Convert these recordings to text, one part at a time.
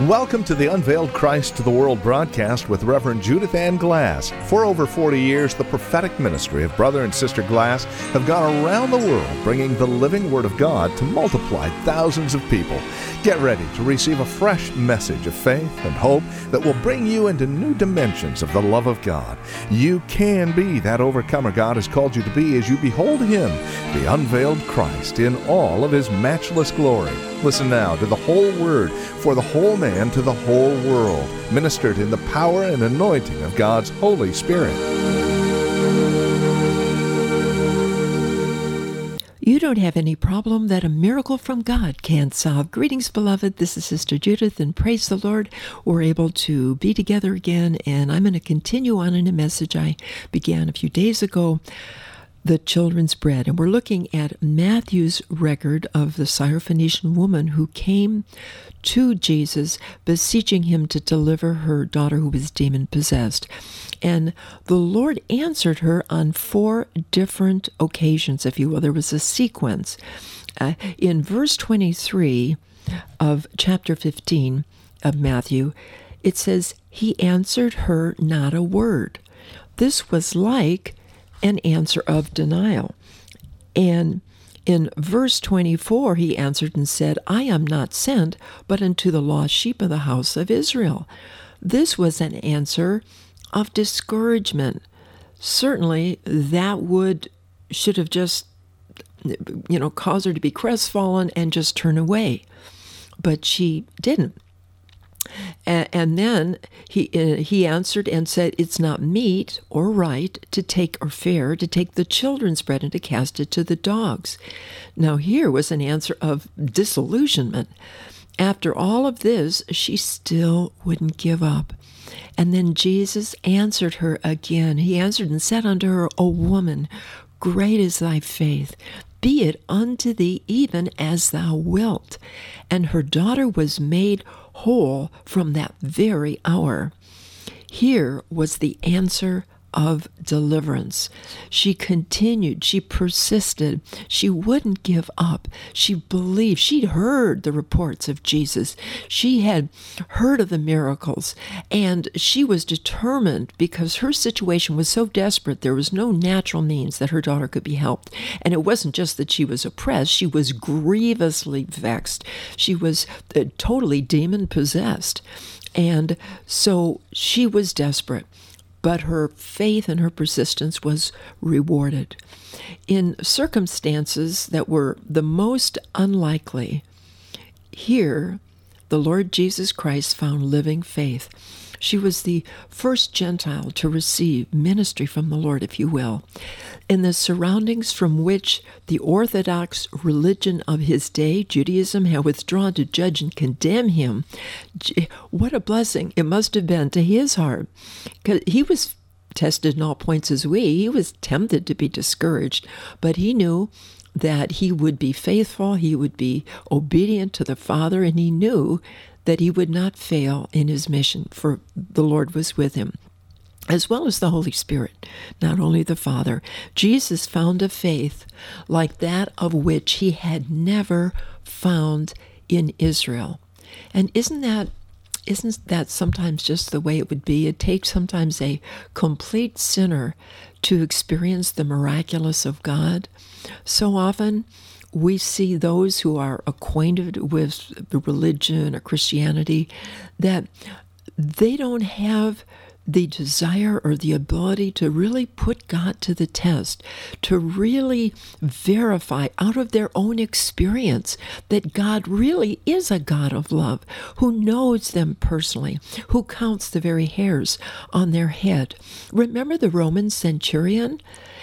Welcome to the Unveiled Christ to the World broadcast with Reverend Judith Ann Glass. For over 40 years, the prophetic ministry of Brother and Sister Glass have gone around the world bringing the living Word of God to multiply thousands of people. Get ready to receive a fresh message of faith and hope that will bring you into new dimensions of the love of God. You can be that overcomer God has called you to be as you behold Him, the unveiled Christ, in all of His matchless glory. Listen now to the whole Word for the whole man to the whole world, ministered in the power and anointing of God's Holy Spirit. You don't have any problem that a miracle from God can't solve. Greetings, beloved. This is Sister Judith, and praise the Lord. We're able to be together again, and I'm going to continue on in a message I began a few days ago, the children's bread. And we're looking at Matthew's record of the Syrophoenician woman who came to Jesus, beseeching him to deliver her daughter who was demon-possessed. And the Lord answered her on 4 different occasions, if you will. There was a sequence. In verse 23 of chapter 15 of Matthew, it says, "He answered her not a word." This was like an answer of denial. And in verse 24, he answered and said, "I am not sent, but unto the lost sheep of the house of Israel." This was an answer of discouragement. Certainly, that should have just, caused her to be crestfallen and just turn away. But she didn't. And then he answered and said, "It's not meet or right to take, or fair to take the children's bread and to cast it to the dogs." Now here was an answer of disillusionment. After all of this, she still wouldn't give up. And then Jesus answered her again. He answered and said unto her, "O woman, great is thy faith. Be it unto thee even as thou wilt." And her daughter was made whole from that very hour. Here was the answer of deliverance. She continued, she persisted, she wouldn't give up. She believed, she'd heard the reports of Jesus. She had heard of the miracles, and she was determined because her situation was so desperate, there was no natural means that her daughter could be helped. And it wasn't just that she was oppressed, she was grievously vexed. She was totally demon-possessed. And so she was desperate. But her faith and her persistence was rewarded. In circumstances that were the most unlikely, here the Lord Jesus Christ found living faith. She was the first Gentile to receive ministry from the Lord, if you will. In the surroundings from which the Orthodox religion of his day, Judaism, had withdrawn to judge and condemn him, what a blessing it must have been to his heart. Because he was tested in all points as we. He was tempted to be discouraged, but he knew that he would be faithful, he would be obedient to the Father, and he knew that he would not fail in his mission, for the Lord was with him, as well as the Holy Spirit, not only the Father. Jesus found a faith like that of which he had never found in Israel. And isn't that sometimes just the way it would be? It takes sometimes a complete sinner to experience the miraculous of God. So often we see those who are acquainted with the religion or Christianity that they don't have the desire or the ability to really put God to the test, to really verify out of their own experience that God really is a God of love, who knows them personally, who counts the very hairs on their head. Remember the Roman centurion?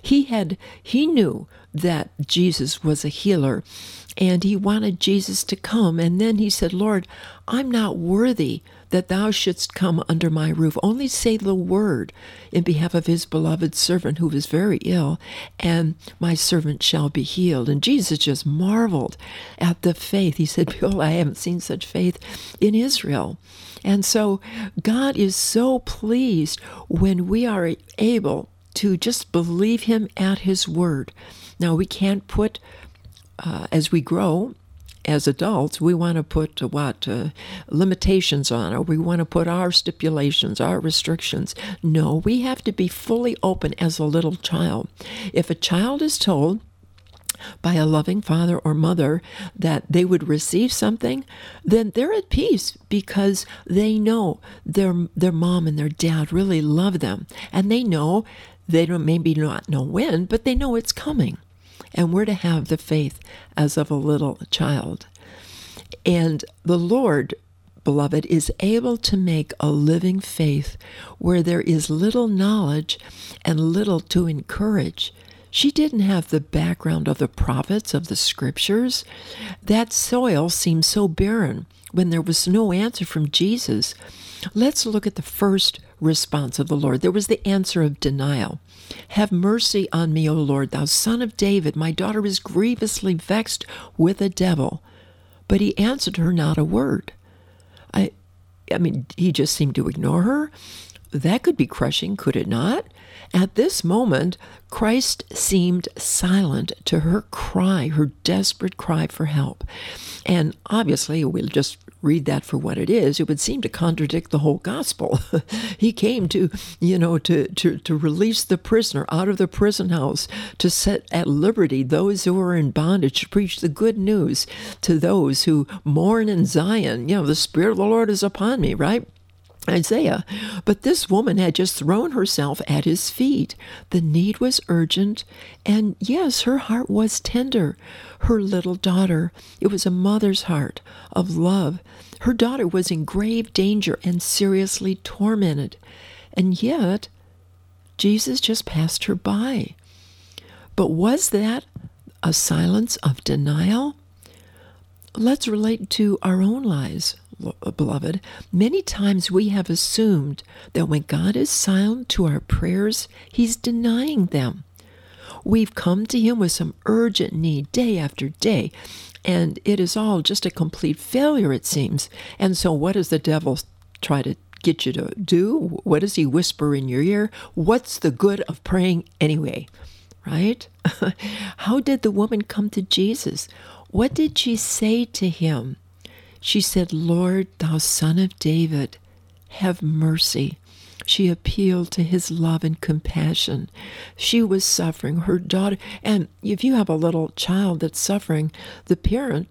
He knew that Jesus was a healer, and he wanted Jesus to come. And then he said, "Lord, I'm not worthy that thou shouldst come under my roof. Only say the word in behalf of his beloved servant who was very ill, and my servant shall be healed." And Jesus just marveled at the faith. He said, "Behold, I haven't seen such faith in Israel." And so God is so pleased when we are able to just believe him at his word. Now, we can't put, as we grow as adults, we want to put limitations on, or we want to put our stipulations, our restrictions. No, we have to be fully open as a little child. If a child is told by a loving father or mother that they would receive something, then they're at peace because they know their mom and their dad really love them. And they know, they don't maybe not know when, but they know it's coming. And we're to have the faith as of a little child. And the Lord, beloved, is able to make a living faith where there is little knowledge and little to encourage. She didn't have the background of the prophets of the scriptures. That soil seemed so barren when there was no answer from Jesus. Let's look at the first response of the Lord. There was the answer of denial. Have mercy on me, O Lord, thou son of David. My daughter is grievously vexed with a devil. But he answered her not a word. I mean, he just seemed to ignore her. That could be crushing, could it not? At this moment, Christ seemed silent to her cry, her desperate cry for help. And obviously, we'll just read that for what it is. It would seem to contradict the whole gospel. He came to release the prisoner out of the prison house, to set at liberty those who are in bondage, to preach the good news to those who mourn in Zion. The Spirit of the Lord is upon me, right? Isaiah. But this woman had just thrown herself at his feet. The need was urgent, and yes, her heart was tender. Her little daughter, it was a mother's heart of love. Her daughter was in grave danger and seriously tormented, and yet Jesus just passed her by. But was that a silence of denial? Let's relate to our own lives, beloved. Many times we have assumed that when God is silent to our prayers, He's denying them. We've come to Him with some urgent need day after day, and it is all just a complete failure, it seems. And so what does the devil try to get you to do? What does he whisper in your ear? What's the good of praying anyway? Right? How did the woman come to Jesus? What did she say to Him? She said, Lord, thou son of David, have mercy. She appealed to His love and compassion. She was suffering, her daughter. And if you have a little child that's suffering, the parent,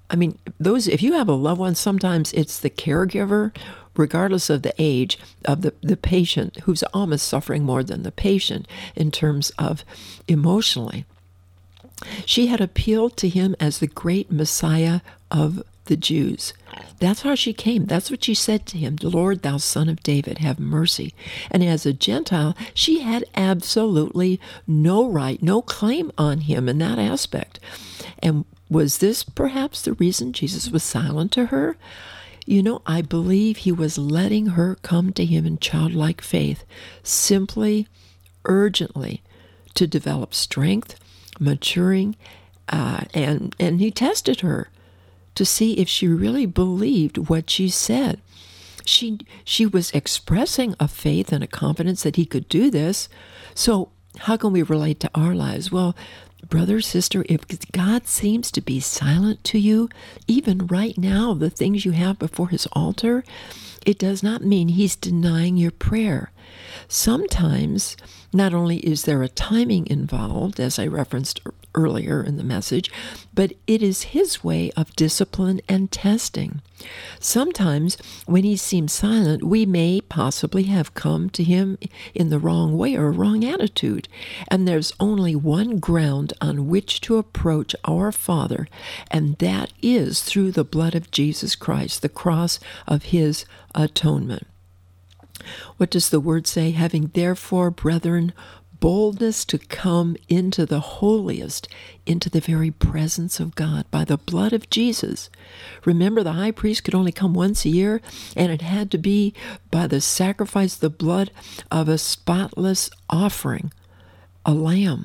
if you have a loved one, sometimes it's the caregiver, regardless of the age of the patient, who's almost suffering more than the patient in terms of emotionally. She had appealed to Him as the great Messiah of the Jews. That's how she came. That's what she said to Him. Lord, thou son of David, have mercy. And as a Gentile, she had absolutely no right, no claim on Him in that aspect. And was this perhaps the reason Jesus was silent to her? I believe He was letting her come to Him in childlike faith, simply, urgently, to develop strength, maturing, and He tested her to see if she really believed what she said. She was expressing a faith and a confidence that He could do this. So how can we relate to our lives? Well, brother, sister, if God seems to be silent to you, even right now, the things you have before His altar, it does not mean He's denying your prayer. Sometimes, not only is there a timing involved, as I referenced earlier in the message, but it is His way of discipline and testing. Sometimes, when He seems silent, we may possibly have come to Him in the wrong way or a wrong attitude, and there's only one ground on which to approach our Father, and that is through the blood of Jesus Christ, the cross of His atonement. What does the Word say? Having therefore, brethren, boldness to come into the holiest, into the very presence of God by the blood of Jesus. Remember, the high priest could only come once a year, and it had to be by the sacrifice, the blood of a spotless offering, a lamb.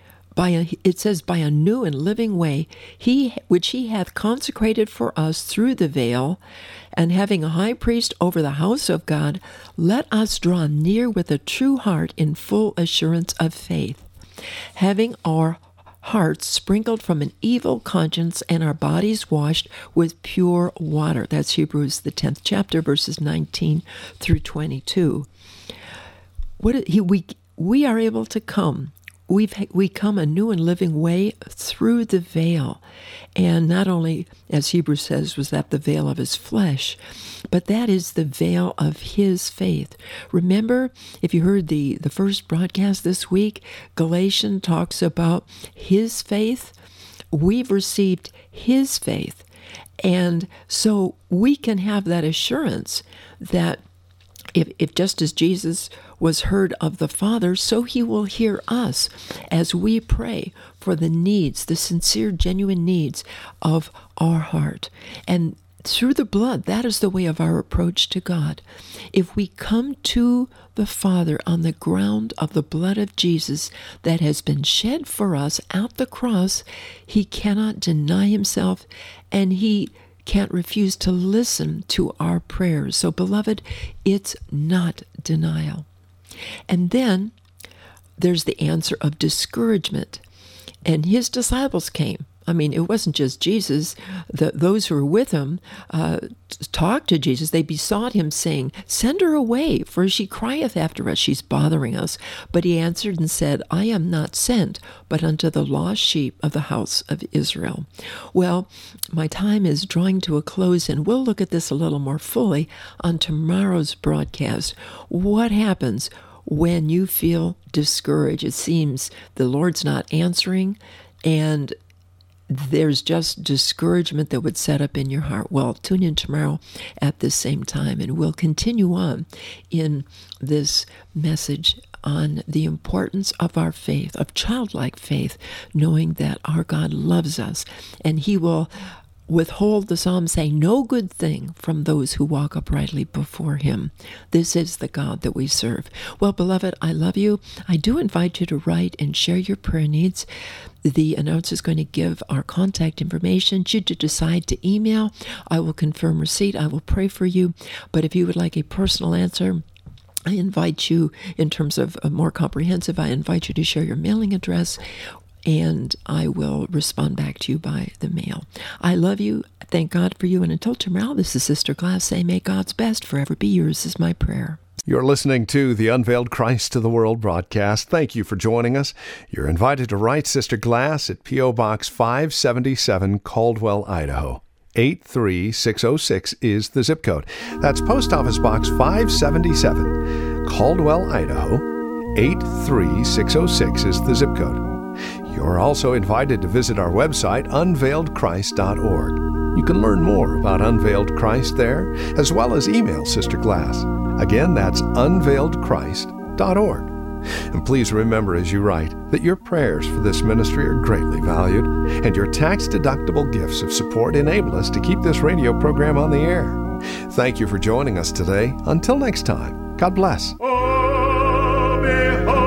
It says, by a new and living way, which He hath consecrated for us through the veil, and having a high priest over the house of God, let us draw near with a true heart in full assurance of faith, having our hearts sprinkled from an evil conscience and our bodies washed with pure water. That's Hebrews, the 10th chapter, verses 19 through 22. We are able to come. We come a new and living way through the veil. And not only, as Hebrews says, was that the veil of his flesh, but that is the veil of his faith. Remember, if you heard the first broadcast this week, Galatians talks about his faith. We've received his faith. And so we can have that assurance that if just as Jesus was heard of the Father, so he will hear us as we pray for the needs, the sincere, genuine needs of our heart. And through the blood, that is the way of our approach to God. If we come to the Father on the ground of the blood of Jesus that has been shed for us at the cross, he cannot deny himself, and he can't refuse to listen to our prayers. So, beloved, it's not denial. And then there's the answer of discouragement. And his disciples came. I mean, it wasn't just Jesus. Those who were with him talked to Jesus. They besought him, saying, "Send her away, for she crieth after us. She's bothering us." But he answered and said, "I am not sent, but unto the lost sheep of the house of Israel." Well, my time is drawing to a close, and we'll look at this a little more fully on tomorrow's broadcast. What happens when you feel discouraged? It seems the Lord's not answering, and there's just discouragement that would set up in your heart. Well, tune in tomorrow at the same time, and we'll continue on in this message on the importance of our faith, of childlike faith, knowing that our God loves us, and he will withhold, the psalm say, no good thing from those who walk uprightly before him. This is the God that we serve. Well, beloved, I love you. I do invite you to write and share your prayer needs. The announcer is going to give our contact information. Should you decide to email, I will confirm receipt. I will pray for you. But if you would like a personal answer, I invite you, in terms of a more comprehensive, I invite you to share your mailing address, and I will respond back to you by the mail. I love you. Thank God for you. And until tomorrow, this is Sister Glass saying, may God's best forever be yours is my prayer. You're listening to the Unveiled Christ to the World broadcast. Thank you for joining us. You're invited to write Sister Glass at P.O. Box 577, Caldwell, Idaho. 83606 is the zip code. That's Post Office Box 577, Caldwell, Idaho. 83606 is the zip code. You're also invited to visit our website, unveiledchrist.org. You can learn more about Unveiled Christ there, as well as email Sister Glass. Again, that's unveiledchrist.org. And please remember as you write that your prayers for this ministry are greatly valued, and your tax-deductible gifts of support enable us to keep this radio program on the air. Thank you for joining us today. Until next time, God bless. Oh, behold.